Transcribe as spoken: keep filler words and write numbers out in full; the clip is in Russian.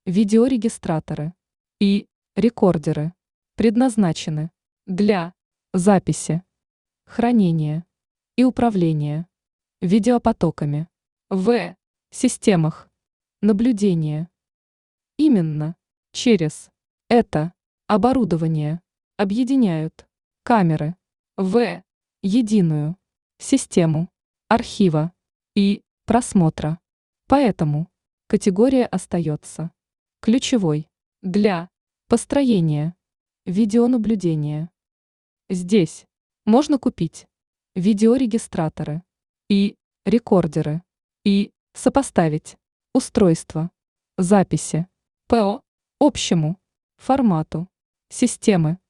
Видеорегистраторы и рекордеры предназначены для записи, хранения и управления видеопотоками в системах наблюдения. Именно через это оборудование объединяют камеры в единую систему архива и просмотра. Поэтому категория остается ключевой для построения видеонаблюдения. Здесь можно купить видеорегистраторы и рекордеры и сопоставить устройство записи по общему формату системы